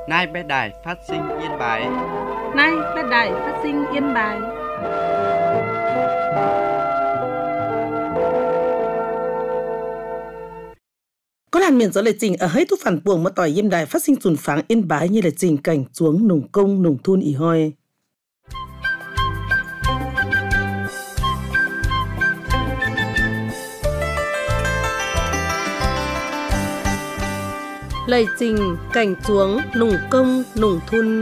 Nay bé đài phát sinh Yên Bái. Nay bé đài phát sinh Yên Bái. Có làn miền gió lệ trình ở hết thu phản buồng mà tỏi Yên Đài phát sinh sùn pháng Yên Bái như lệ trình cảnh xuống nùng công nùng thun ỉ hoi. Lệ trình cảnh xuống nùng công nùng thun.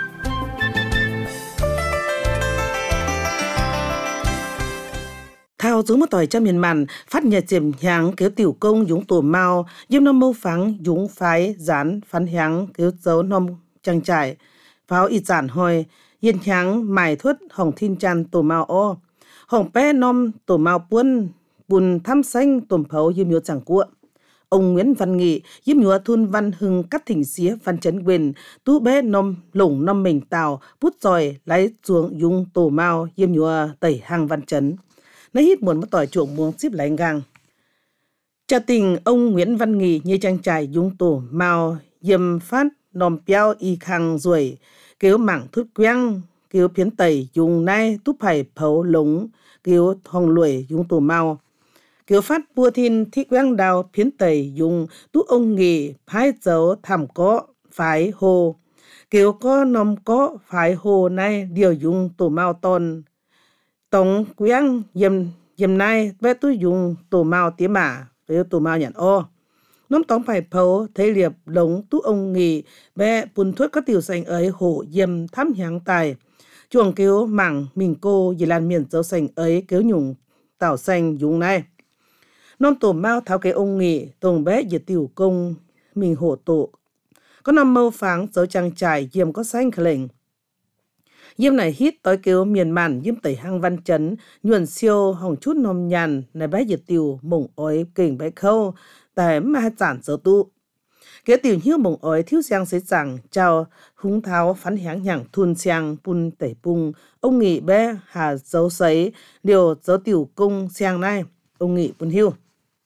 Thao xuống một tỏi cho miền màn phát nhà chìm háng kéo tiểu công dũng tổ mau diêm năm mâu pháng dũng phái dán phán háng kéo dấu năm trang trải pháo y giản hoi yên háng mài thuất hồng thiên tràn tổ mau o hồng pe năm tổ mau buôn bùn thăm xanh tổm phấu diêm nhớ chẳng cuộn. Ông Nguyễn Văn Nghị diêm nhớ thun văn hưng cắt thỉnh xía văn chấn quyền tú bé năm lủng năm mình tàu bút giỏi lấy xuống dung tổ mau diêm nhớ tẩy hàng văn chấn. Nói hít muốn mất tỏi chuộng muống xíp lại gang. Cha tình ông Nguyễn Văn Nghị như trang trải dung tổ màu dầm phát nòm piao y khang ruồi kêu mảng thút quang kêu phiến tẩy dùng nay túp phải phấu lống kêu hồng lùi dung tổ màu kêu phát bua thiên thị quang đào phiến tẩy dùng túp ông Nghị phái dấu thảm có phái hồ kêu có nòm có phái hồ nay điều dùng tổ màu tôn tổng quang dầm nay bé tôi dùng tổ màu tía mã với tổ màu nhận o nóm tóm phải phấu thấy liệp lống tú ông Nghị bé bùn thuốc có tiểu sành ấy hộ dầm thăm háng tài chuồng kêu mảng mình cô vì lan miền dấu sành ấy kêu nhung tảo xanh dùng này nóm tổ màu tháo cái ông Nghị tổng bé về tiểu công mình hộ tổ có năm mâu pháng dấu trang trải dầm có xanh khởi lệnh diêm này hít tối kêu miền màn diêm tẩy hang văn chấn nhuần siêu hồng chút nôm nhàn này bé diệt tiểu mộng ói kình bé khâu tại mà chản dấu tụ kế tiểu hiếu mộng ói thiếu sang xế chẳng chào húng tháo phán háng nhẳng thun sang pun tẩy pung ông Nghị bé hà dấu sấy điều dấu tiểu cung sang này ông Nghị pun hiu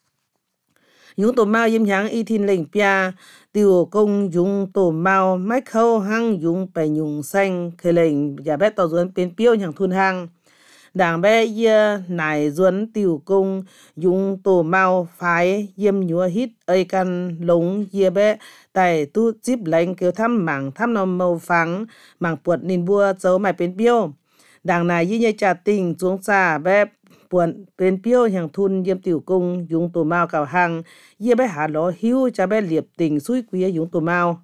yung tổ mao yếm háng y thiên lệnh pia tiểu công yung tổ mao mách khâu hang yung bè nhung xanh khởi lệnh và bé tàu duấn bên piêu nhàng thun hang đảng bé ye nải duấn tiểu công yung tổ mao phái yếm nhúa hít ơi căn lống ye bé tại tu chip lệnh kêu thăm mảng thăm nòm màu phẳng mảng puột nín bua dấu mày bên piêu đảng này như trả tình xuống xa bé buồn bên piêu hàng thun yếm tiểu công dùng tổ mao cào hàng ye bé hạ ló hiu cha bé liệp tình suy quý dùng tổ mao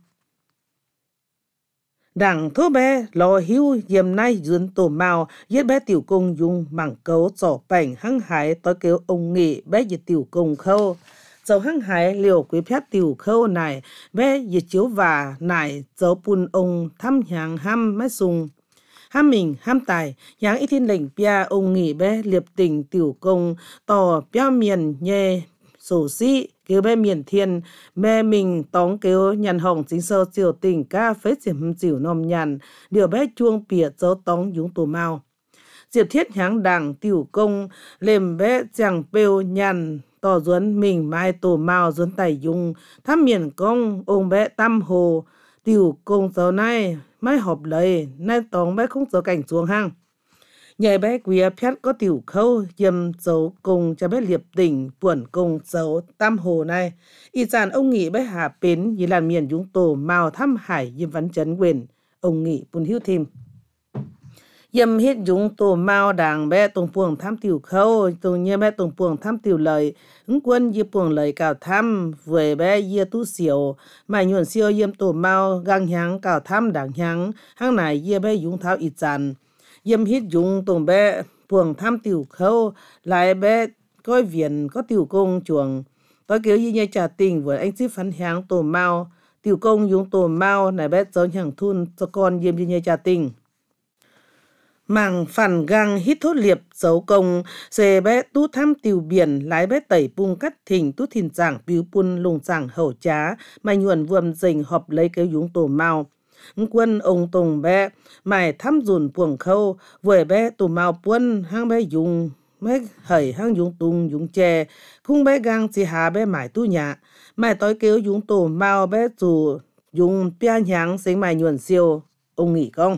đảng thô bé ló hiu yếm nay dùng tổ mao ye bé tiểu công dùng mảng cấu trỏ bảnh hăng hải tối kêu ông Nghị bé ye tiểu công khâu dấu hăng hải liều quý phép tiểu khâu này bé ye chiếu và nải dấu pun ông thăm hàng ham mấy sùng ham mình ham tài yang ít thiên lệnh pia ông Nghị bé liệp tình tiểu công tỏ pia miền nhẹ sổ sĩ kêu bé miền thiên bé mình tóng kêu nhàn hồng chính sơ chiều tình ca phết diệm chiều nòm nhàn điều bé chuông pìa dấu tóng dũng tổ mao diệp thiết háng đảng tiểu công lềm bé chẳng bêu nhàn tỏ duấn mình mai tổ mao duấn tài dùng thăm miền công ông bé tâm hồ tiểu công giờ này mai họp lời nay tòng bé không giờ cảnh xuống hang nhảy bé quý phét có tiểu khâu yếm dấu cùng cho bé liệp tỉnh buồn cùng dấu tam hồ này y dàn ông Nghị bé hạ pến như làn miền dũng tổ màu thăm hải yếm văn chấn quyền ông Nghị bùn hiu thêm yếm hết dũng tổ màu đảng bé tùng buồng thăm tiểu khâu tùng như bé tùng buồng thăm tiểu lời ứng quân yếm buồng lời cào thăm về bé yê tu xỉu mà nhuận siêu yếm tổ màu gang háng cào thăm đảng háng này yê bé dũng tháo y dàn yếm hít dùng tùng bé buồng thăm tiểu khâu lại bé coi viện có tiểu công chuồng tôi kiểu như nhai trả tình với anh xíp phán háng tổ mao tiểu công dùng tổ mao này bé dấu hàng thun cho con yếm như nhai trả tình mảng phản gang hít thốt liệp dấu công xe bé tú thăm tiểu biển lái bé tẩy pung cắt thỉnh tú thìn giảng biếu pun lùng giảng hậu trá mà nhuận vuông dình họp lấy cái dùng tổ mao quân ông tùng bé mày thăm dùn buồng khâu với bé tổ mao quân hang bé dùng bé hởi hang dùng tung dùng chè khung bé gang chỉ hà bé mải tu nhà mày tối kêu dùng tổ mao bé dù dùng bia nhang sinh mài nhuận siêu, ông nghỉ công.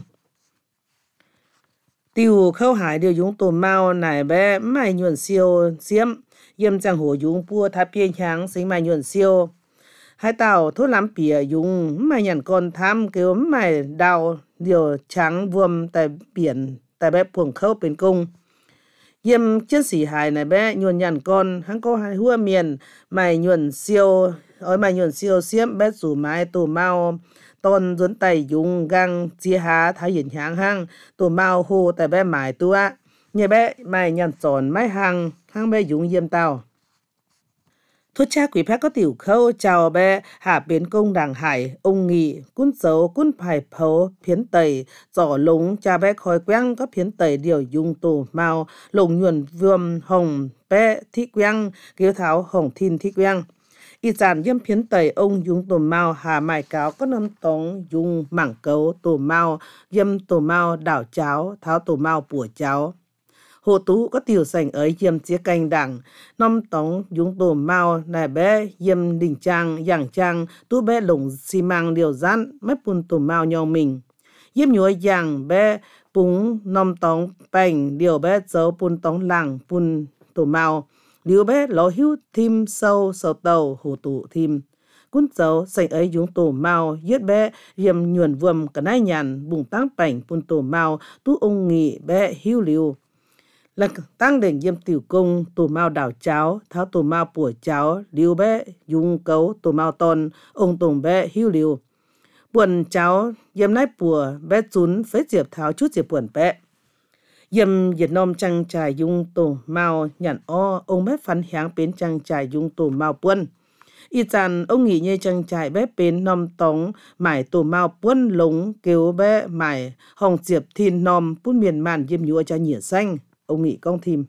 Tiêu khâu hải đều dùng tổ mao nải bé mài nhuận siêu xiêm, yếm chẳng hồ dùng bua tháp bia nhang sinh mài nhuận siêu. Hai tàu thốt lắm bìa dùng mài nhàn con tham kêu mài đào điều trắng vuông tại biển tại bé phường khâu bên cung. Yếm chiến sĩ hải này bé nhuận nhàn con hắn có hai hua miền mài nhuận siêu ở mài nhuận siêu xiêm bé rủ mái tổ mao tôn dẫn tay dùng găng chia há thái hiển háng hang tổ mao hồ tại bé mài tua nhà bé mài nhàn tròn mái hang bé dùng yếm tàu. Thuốc cha quỷ phép có tiểu khâu chào bé hạ biến công đảng hải ông nghị cún dấu cún phải phấu phiến tẩy giỏ lúng cha bé khói quang có phiến tẩy điều dùng tổ màu lồng nhuần vườm hồng bé thị quang kêu tháo hồng thìn thị quang y giản yếm phiến tẩy ông dùng tổ màu hà mài cáo có năm tống dùng mảng cấu tổ màu yếm tổ màu đảo cháo tháo tổ màu bùa cháo. Hồ tú có tiểu sành ấy yếm chia canh đảng, năm tống dùng tổ mao nài bé yếm đình trang, giảng trang, tú bé lồng xi măng điều rán, mép bùn tổ mao nhau mình. Yếm nhuối giảng bé búng năm tống bành, điều bé dấu bùn tống làng bùn tổ mao, điều bé ló hữu thim sâu sầu tàu hồ tú thim. Cún dấu sành ấy dùng tổ mao, yết bé yếm nhuần vườm cả nai nhàn, bùng tăng bành bùn tổ mao, tú ông nghị bé hữu liu. Là tăng đền yếm tiểu công tổ mao đảo cháo tháo tổ mao bùa cháo liu bé dùng cấu tổ mao ton ông tổng bé hữu liu buồn cháo yếm nái bùa bé chún phế diệp tháo chút diệp buồn bé yếm Việt Nam trang trải dùng tổ mao nhàn o ông bé phán háng bến trang trải dùng tổ mao buôn y chàn ông nghỉ nhê trang trải bé bến nom tống mải tổ mao buôn lống kêu bé mải hồng diệp thìn nom bún miền màn yếm nhúa cha nhỉa xanh ông nghị công thìm.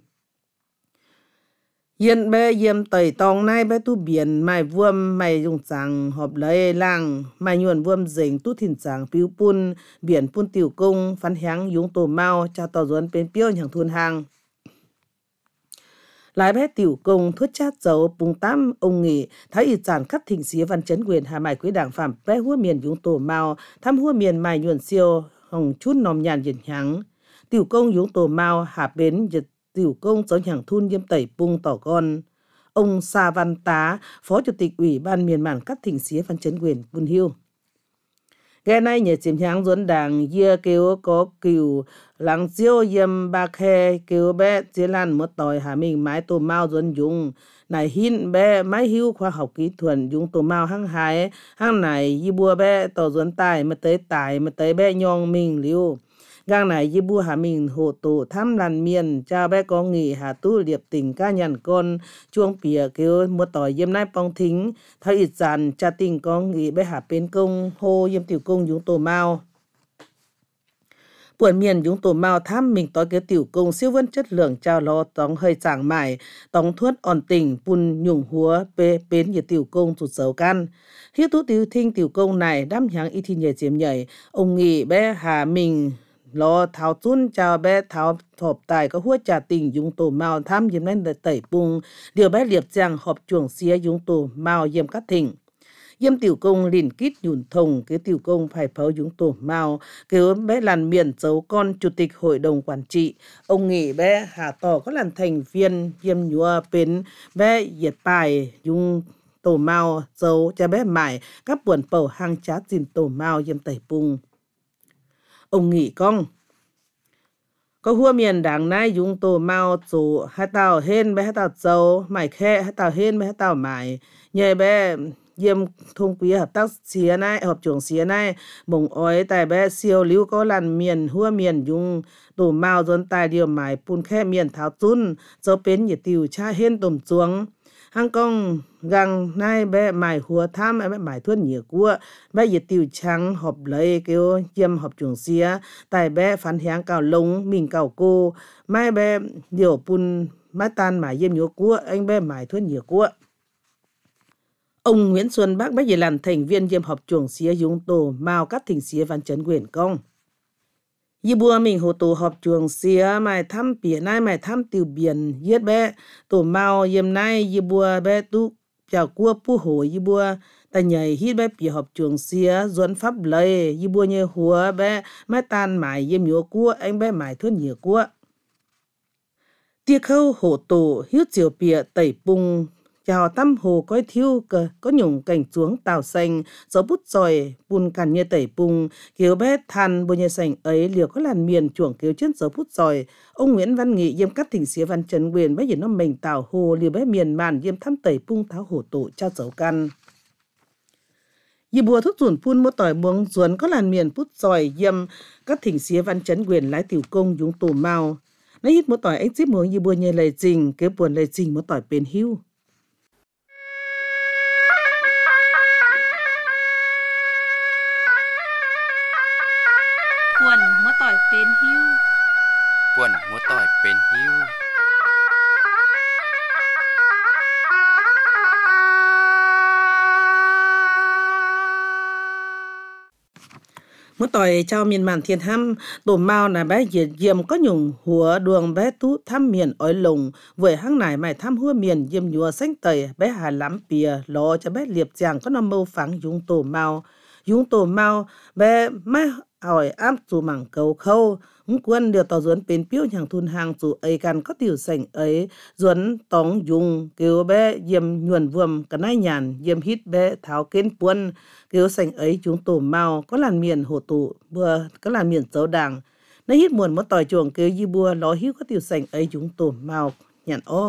Yên bé yếm tẩy tòng này bé tu biển mài vuông mài dùng chẳng họp lấy làng mài nhuận vuông dình tu thìn chẳng piu pun biển pun tiểu công phán háng dùng tổ mao cha tỏ duẩn bên piêu nhàng thôn hàng. Lái bé tiểu công thuất chát dấu bùng tám ông nghị thái y giản cắt thỉnh xía văn chấn quyền hà mài quý đảng phạm bé hua miền dùng tổ mao thăm hua miền mài nhuận siêu hồng chút nòm nhàn diễn háng. Tiểu công dùng tổ mao hạ bến dịch tiểu công giống hàng thun yếm tẩy bung tỏ con. Ông Sa Văn Tá, Phó Chủ tịch Ủy ban miền màn cắt thỉnh xía văn chấn quyền Bun Hiêu. Ngày nay nhà chiếm háng duẩn đảng dìa kêu có cừu lắng diêu yếm ba khe kêu bé chế lan mất tỏi hà mình mái tổ mao duẩn dùng. Này hin bé máy hữu khoa học kỹ thuật dùng tổ mao hăng hái hăng này y bua bé tỏ duẩn tài mà tới bé nhong mình liu. Gang này y bua hà mình hồ tổ thăm làn miền cha bé có nghỉ hà tu liệp tình ca nhàn con chuông pìa kêu mua tỏi yếm nai pong thính thay ít dàn cha tình có nghỉ bé hà bên công hô yếm tiểu công dùng tổ mao. Buồn miền dùng tổ mao thăm mình tối cái tiểu công siêu vấn chất lượng trao lo tóng hơi chẳng mải tóng thuất ổn tình bùn nhung húa bê bến như tiểu công tụt dấu can. Hiếu tú tiểu thinh tiểu công này đám nháng y thi nhảy chiếm nhảy ông nghỉ bé hà mình lo tháo chun chào bé tháo thộp tài có hua trà tình dùng tổ mao tham yếm nên tẩy bung điều bé liệp giang họp chuồng xía dùng tổ mao yếm cắt thỉnh yếm tiểu công lìn kít nhùn thồng cái tiểu công phải phấu dùng tổ mao kêu bé làn miền dấu con chủ tịch hội đồng quản trị ông nghỉ bé hà tỏ có làn thành viên yếm nhúa bến bé yết bài dùng tổ mao dấu cho bé mải các buồn bầu hang chát dìn tổ mao yếm tẩy bung. Ông nghỉ công có hua miền đảng này dùng tổ mao chủ hai tàu hên bé hai tàu dâu mải khe hai tàu hên bé hai tàu mải nhờ bé yếm thông quý hợp tác xía này hợp trưởng xía này mong ói tại bé siêu liu có làn miền hua miền dùng tổ mao dồn tài điều mải pun khe miền tháo chun dấu bến nhiệt tiểu cha hên tùm chuông hang công gang nay bé mải hùa tham bé mải thuần nhiều cua bé nhiệt tiểu trắng họp lấy kêu yếm họp trưởng xía tại bé phán háng cào lông mình cào cô mai bé điều pun mai tan mải yếm nhiều cua anh bé mải thuần nhiều cua. Ông Nguyễn Xuân Bắc bé về làm thành viên yếm họp trưởng xía dùng tổ mao cắt thỉnh xía văn chấn quyền công. Y bùa mình hồ tổ họp chuồng xía mày thăm bìa nai mày thăm tiểu biển yết bé tổ mao yếm nai y bùa bé tu chào cua pu hồ y bua ta nhảy hít bé bị họp trường xía duẩn pháp lệ y bua như hùa bé mai tan mải yếm nhúa cua anh bé mải thôn nhiều cua tia khâu hồ tổ hiếu chiều bìa tẩy bung chào tâm hồ coi thiêu cờ có nhung cảnh xuống tàu xanh gió bút giỏi bùn cằn như tẩy bung kiểu bé than bùa như sành ấy liều có làn miền chuồng kiểu chân gió bút giỏi ông Nguyễn Văn Nghị yếm cắt thỉnh xía văn trần quyền bé nhìn nó mình tàu hồ liều bé miền màn yếm thăm tẩy bung tháo hồ tổ cho dấu căn y bùa thuốc dùn phun mua tỏi buông ruốn có làn miền bút giỏi yếm cắt thỉnh xía văn trấn quyền lái tiểu công dũng tổ mau lấy hít mua tỏi anh xíp muống y bùa như lời trình kế buồn lời trình mua tỏi bền hưu quần mua tỏi bên hiu Buồn múa tỏi bên hiu Mỗi tỏi trao miền màn thiên hăm tổ mau là bé diệt diệm có nhung hùa đường bé tú thăm miền ói lồng với hang nải mày thăm hua miền diệm nhùa xanh tẩy bé hà lắm bìa lo cho bé liệp chàng có nằm mâu phẳng dùng tổ mau bé mai hỏi áp dù mảng cầu khâu quân điều tàu duẩn bên piếu hàng thun hàng dù ấyกันcó tiểu sảnh ấy duẩn tống dùng kêu bé diệm nhuần vuông cả nai nhàn diệm hít bé tháo kén buôn kêu sảnh ấy chúng tổ mau có làn miền hồ tụ bừa có làn miền dấu đàng nay hít muộn mất tỏi chuồng kêu di bùa ló hiu có tiểu sảnh ấy chúng tổ mau nhàn o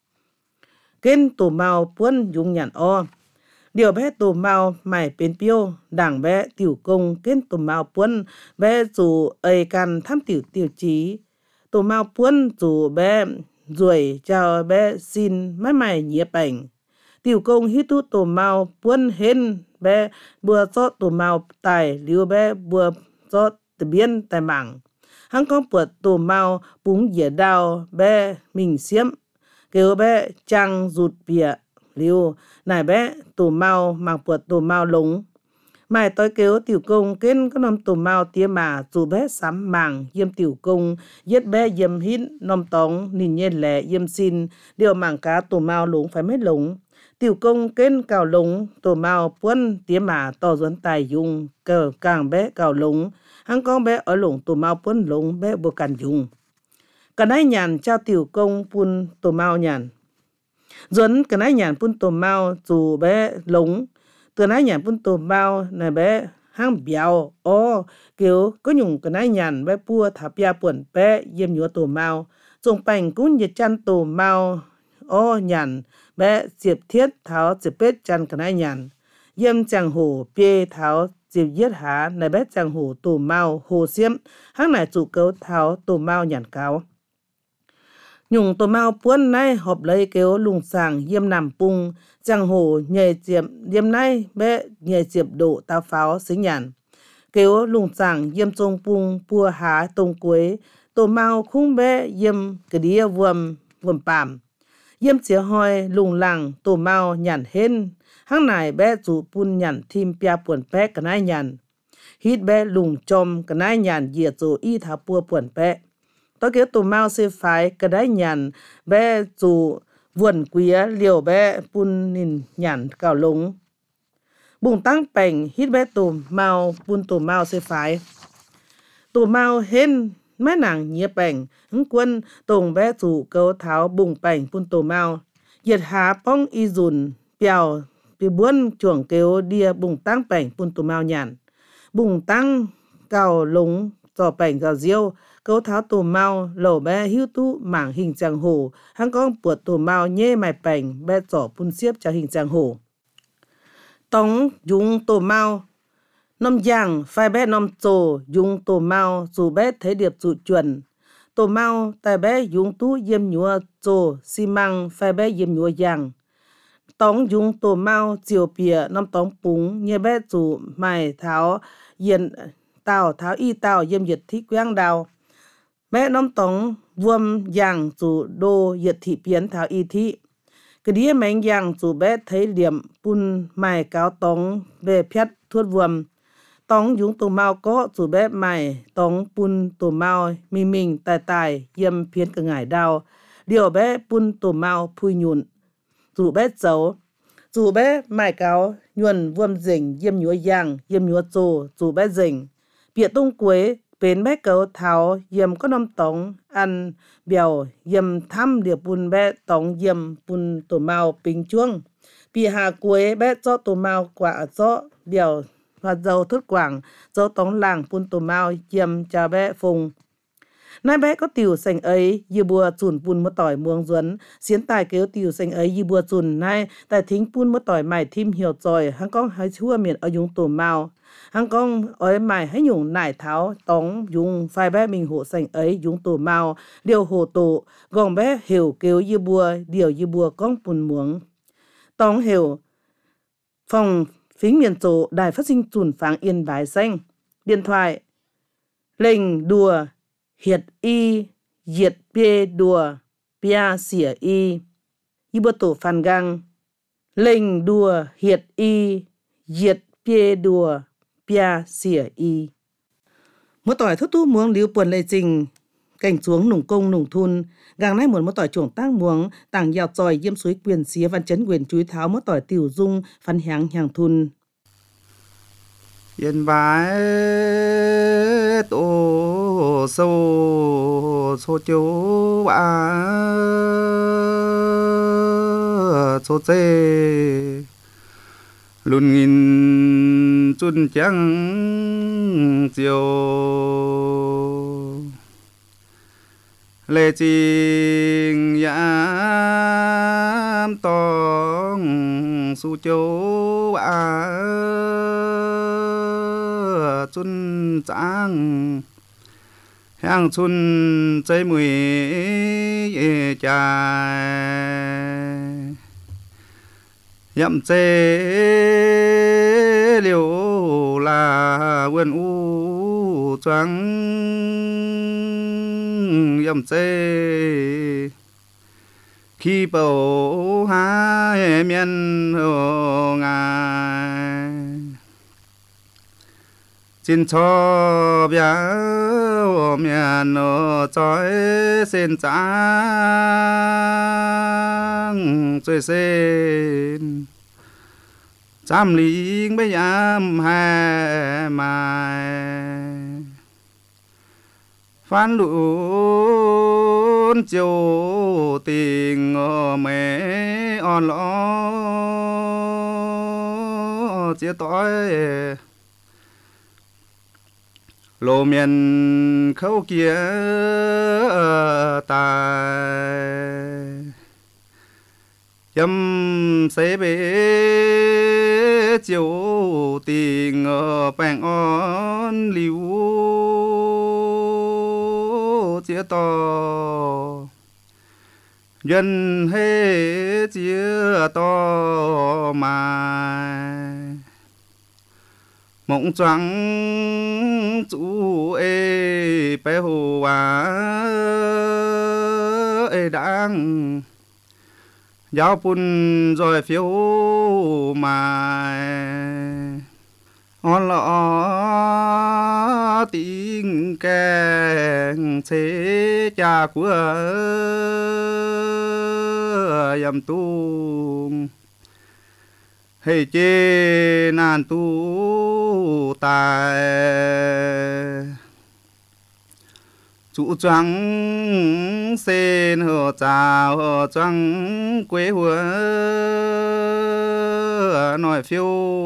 kén tổ mau buôn dùng nhàn o điều bé tổ mau mải bên piêu đảng bé tiểu công kén tổ mau buôn bé dù ấy can thăm tiểu chí tổ mau buôn dù bé ruồi chào bé xin mày nhía bảnh tiểu công hít tu tổ mau buôn hên bé bùa cho tổ mau tài liu bé bùa cho tự biến tài mảng hắn có bùa tổ mau búng dĩa đào bé mình xiêm kêu bé trăng rụt bìa liu này bé tổ mau mang bùa tổ mau lúng mày tôi kêu tiểu công kén có nằm tổ mau tía mà dù bé sắm màng yếm tiểu công yết bé yếm hít nằm tống nhìn nhiên lẻ yếm xin điều mảng cá tổ mau lúng phải mấy lúng tiểu công kén cào lúng tổ mau buôn tía mà to duẩn tài dùng cờ càng bé cào lúng hắn con bé ở lúng tổ mau buôn lúng bé bùa càn dùng cả nãy nhàn trao tiểu công buôn tổ mau nhàn duẩn cả nãy nhàn buôn tổ mau dù bé lúng từ nãy nhàn buôn tổ mau này bé hang béo ô kiểu có nhung cái nãy nhàn bé bua thả bia buồn bé yếm nhúa tổ mau dùng bành cũng nhiệt chăn tổ mau ô nhàn bé diệp thiết tháo diệp bết chăn cái nãy nhàn yếm chàng hồ bia tháo diệp yết há này bé chàng hồ tổ mau hồ xiêm hang này chủ cấu tháo tổ mau nhàn cáo nhung tổ mau buôn nay họp lấy kêu lùng sàng yếm nằm pung chàng hồ nhảy diệp yếm nay bé nhảy diệp độ tao pháo xính nhàn kêu lùng sàng yếm trông pung pua há tông quế tổ mau khung bé yếm cái đĩa vuông pàm yếm xía hoi lùng làng tổ mau nhàn hên hang này bé chủ pun nhàn thim pia buồn bé cái nai nhàn hít bé lùng chom cái nai nhàn diệt rồi y thả pua buồn bé tôi kêu tổ mau sẽ phải cái đấy nhàn bé chủ vườn quía liều bé pun nhìn nhàn cào lúng bùng tăng bành hít bé tổ mau pun tổ mau sẽ phải tổ mau hên mấy nàng nhía bành hứng quân tổng bé chủ câu tháo bùng bành pun tổ mau diệt há pong y dùn bèo bị buôn chuồng kêu đia bùng tăng bành pun tổ mau nhàn bùng tăng cào lúng cho bành cào diêu câu tháo tổ mau lẩu bé hiu tu mảng hình chàng hồ hắn con buộc tổ mau nhê mài bành bé trỏ phun xiếp cho hình chàng hồ tống dùng tổ mau nôm giang phai bé nôm trồ dùng tổ mau dù bé thấy điệp dụ chuẩn tổ mau tại bé dùng tu yếm nhúa trồ xi măng phai bé yếm nhúa giang tống dùng tổ mau chiều bìa nôm tống búng nhê bé dù mài tháo yên tàu tháo y tàu yếm nhiệt thị quang đào bé nôm tống vuông giang dù đô nhiệt thị biến tháo y thị cái đĩa mảnh giang dù bé thấy liệm pun mài cáo tống về phét thuốc vuông tống dùng tổ mau có dù bé mài tống pun tổ mau mình tài yếm phiến cả ngải đào điều bé pun tổ mau phui nhụn dù bé dấu chủ bé mải cáo nhuần vuông dình yếm nhúa yang yếm nhúa chủ bé dình bịa tung quế bến bé cấu tháo yếm có nôm tống ăn bèo yếm thăm địa bùn bé tống yếm bùn tổ màu bình chuông bịa hà quế bé cho tổ màu quả cho bèo và dầu thức quảng dấu tống làng bùn tổ màu yếm cha bé phùng nai bé có tiểu sành ấy như bùa chùn bùn mất tỏi muông duấn xiến tài kéo tiểu sành ấy như bùa chùn nai tại thính bùn mất tỏi mải thim hiểu tròi hăng con hãy chua miệng ở dùng tổ màu hăng con ở mải hãy nhung nải tháo tống dùng phai bé mình hộ sành ấy dùng tổ màu điều hộ tổ gòn bé hiểu kéo như bùa điều như bùa con bùn muống tống hiểu phòng phính miền tổ đài phát sinh chùn pháng yên bái xanh điện thoại lệnh đùa hiệt y diệt bê đùa bia xỉa y bơ tổ phàn găng lệnh đùa hiệt y diệt bê đùa bia xỉa y mỗi tỏi thốt tu muống liu buồn lệ trình cảnh xuống nùng công nùng thun gang nay muốn mỗi tỏi chuồng tăng muống tảng giàu tròi yếm suối quyền xía văn chấn quyền chúi tháo mỗi tỏi tiểu dung phán hàng hàng thun yên bái tổ sâu số chiếu ba số chê luôn nghìn chun trắng chiều lệ trình yam tòng su chiếu ba chun trắng hàng chun trái mùi chài yam chê liều là vườn u trắng yam chê khi bầu hai miền hồ ngài xin cho béo miền nó trói xin trắng chơi xin trăm lính bây yam hè mai phán lũn chiều tình mẹ on lo chia tối lô miền khâu kia tài chấm sẽ bế chiều tình bèn on liu chia to dân hết chia to mai mộng trắng chú ê bé hồ ê đang giáo bùn rồi phiếu mai on lọ tiếng kèn chế cha của yam tung hey chê nan tu tài chủ trắng sen hờ chào hờ trắng quê hùa nói phiêu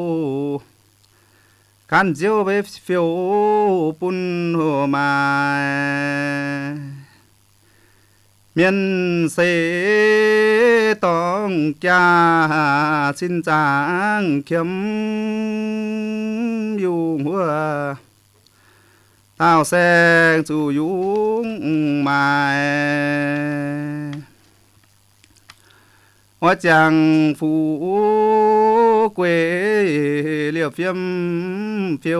can chiếu với phiêu bún hùa mai miền sẽ tông cha xin trang kiếm dùng hùa tao sẽ chủ dùng mai hoa chàng phú quê liệp phiêm phiếu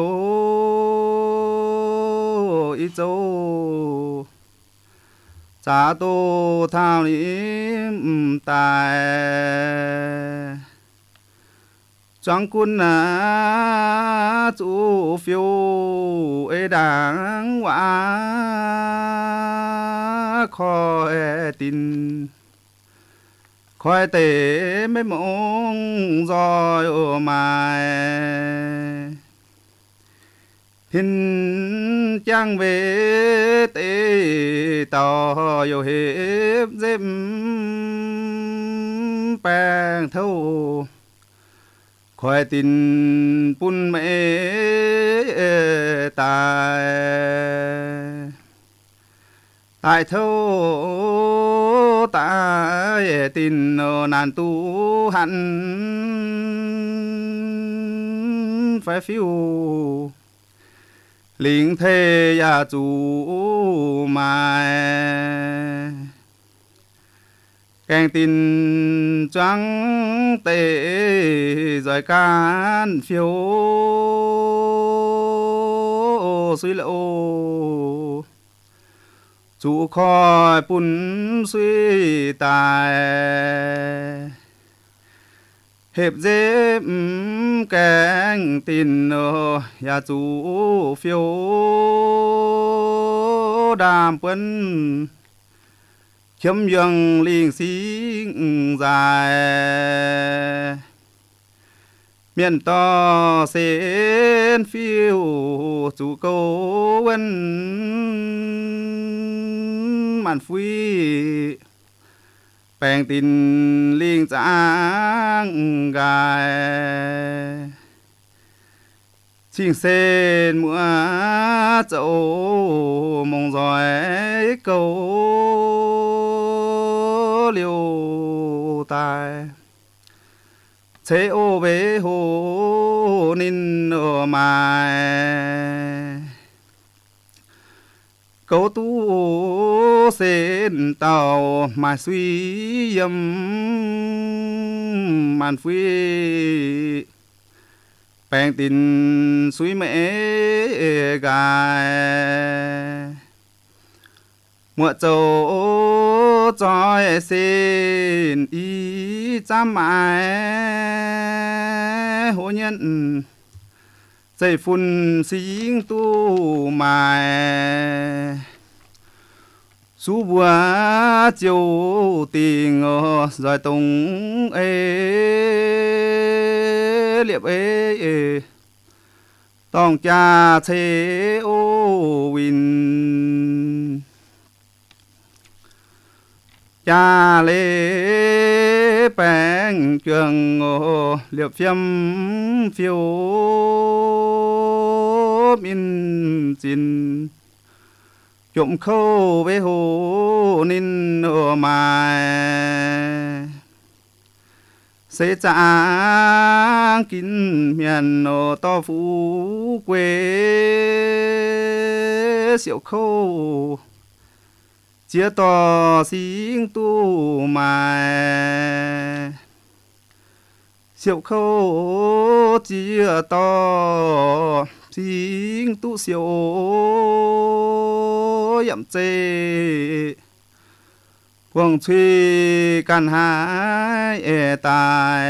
ít châu trả tô thao niệm tài trong quân á chủ phiếu ê đáng quá khó tin khói tế mấy mong rồi mai hin chang về tế tàu yêu hiếp dêm bèn thâu khói tin bún mẹ tài tại thâu tại tin nàn tu hẳn phải phiêu linh thế ya chủ mai kèn tin trắng tệ rồi can phiêu suy lộ chủ khỏi bún suy tài hiệp dễ kèn tin ya chủ phiêu đàm quân khiếm dương linh sinh dài miền to sen phiêu chủ câu vấn màn phui bèn tin linh giang gài chinh sen múa dẫu mong giỏi câu liêu tài chế ô bế hồ ninh ở mai câu tu sen tàu mà suy yếm màn phui bèn tin suy mẹ gài mua châu cho xin ý chăm mãi hôn nhân dây phun sinh tu mài su bùa chiều tình rồi tung liệp tòng cha thế ô win cha lê bèn trường liệp phiêm phiêu min chín trộm khâu với hồ ninh ở mai sẽ trả kín miền to phú quê siêu khâu chia to xin tu mai siêu khâu chia to xin tu siêu yểm chê quang truy can hai tài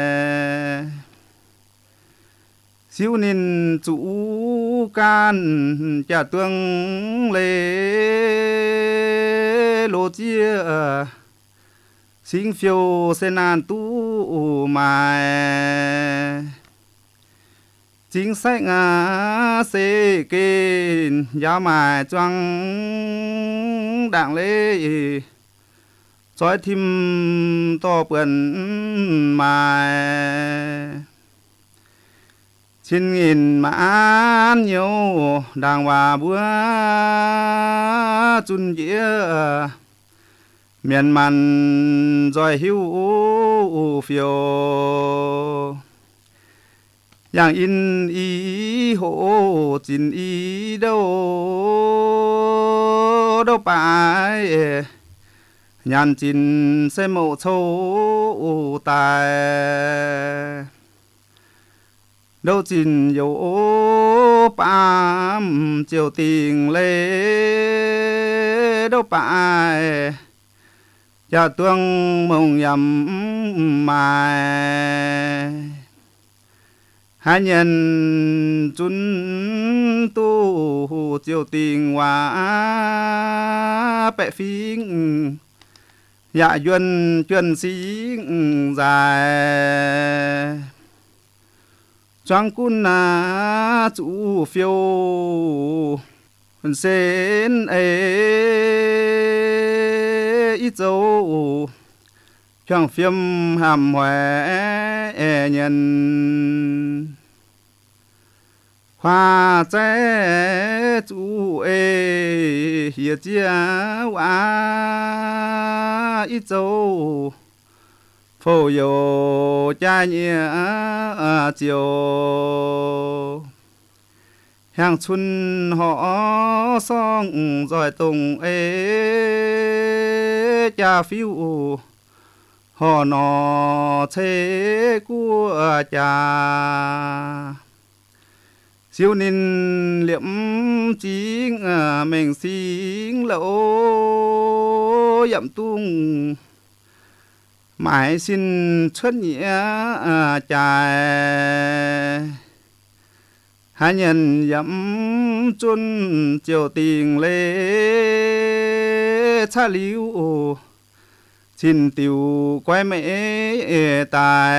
siêu ninh chủ can cha tương lê lô chia sinh phiêu sen an tu mai chính sách sẽ kê giá mài choang đảng lê chói thim to bẩn mài chín nghìn mãn nhiều đàng hòa bữa chun dĩa miền màn rồi hiu phiêu yang in ý hộ chín ý đâu đâu phải nhàn chín sẽ mộ châu tài đâu chín dấu bám chiều tình lê đâu phải cha tương mong nhầm mai hai nhân chun tu chiều tình hòa bẹ phinh dạ duyên chuyên sĩ dài choang cun na chủ phiêu sen ít dấu choang phim hàm hoè nhân hoa trái chủ hiệp chia hoa ít dấu phô yo cha nhẹ chiều hàng xuân họ song rồi tùng cha phiêu họ nọ thế của cha siêu ninh liệm chính mình xin lỗ dặm tung mãi xin xuất nghĩa trài hai nhân dẫm chun chiều tình lê xa liu xin tiêu quay mẹ tài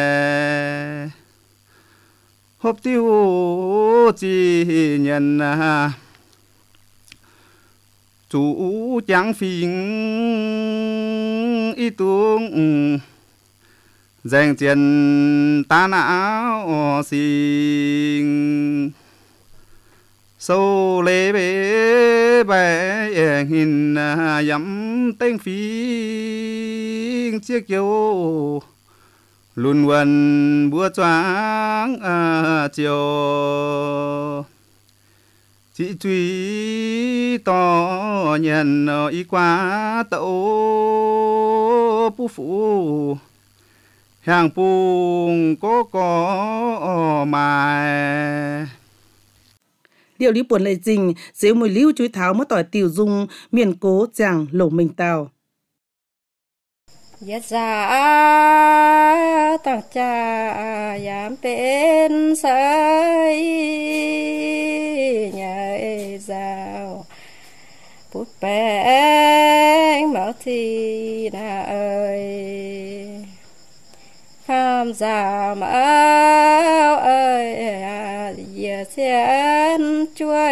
hộp tiêu chỉ nhân chủ trắng phiền ý tưởng dành tiền ta não xin sâu lê bê bè hình dẫm tên phiền chiếc dâu luôn quần búa choáng chiều chỉ truy to nhận ý quá tẩu bú phụ hàng buông có mài điều lý buồn lệ dình dếu mùi lưu chuối tháo mất tỏi tiểu dung miền cố chàng lẩu mình tàu yết ra tăng cha yam bên sấy nhảy rào bút bén bảo thi na ơi tham giảm áo ơi giờ sen chuối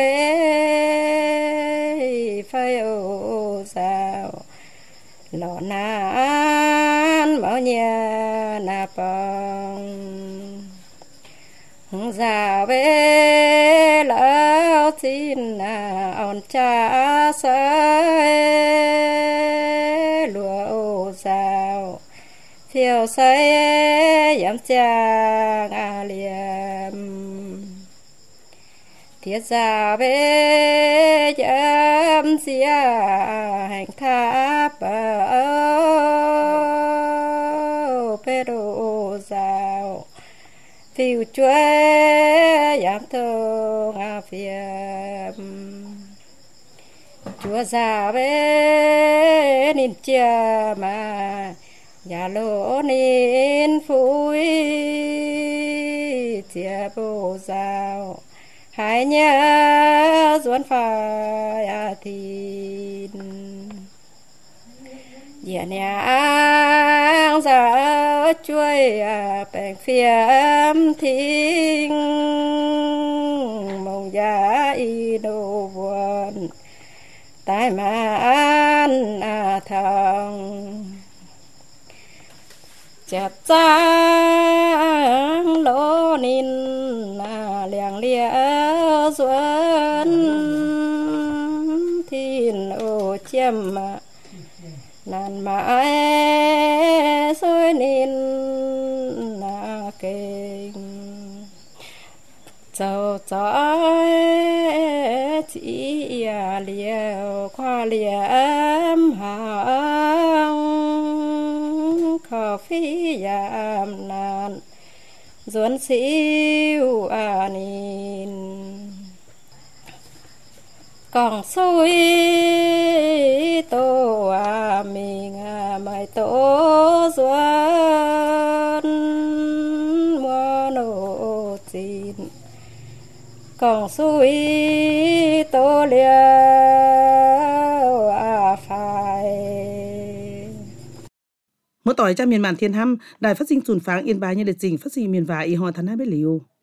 phơi ô rào lọ nan bảo nhà na bông già về lão tin na on cha sơi lúa ô rào phiêu say yếm chang liềm thiết ra về yếm xia hành tháp bê đồ rào phiêu chuối yếm thong phiềm chúa ra về nín chia mà nhà lỗ nín phui chia bồ rào hai nhớ duốn phai thìn giờ nhà ăn ra chuối bèn phiếm thinh mong giá y đồ buồn tai man thằng chặt trang lỗ nín liang lia duốn thìn ô chiêm nàn mãi xôi nín kinh dầu chói chỉ liều khoa liếm hàng khờ phi yam nan duốn siêu nín còn xôi tô mình mày tô duốn mua nô chín còn xôi tô liêu phải Mỗi tỏi cha miền bản thiên hăm đài phát sinh sùn pháng yên bài như lịch trình phát sinh miền và y hòn thắn hai biết liu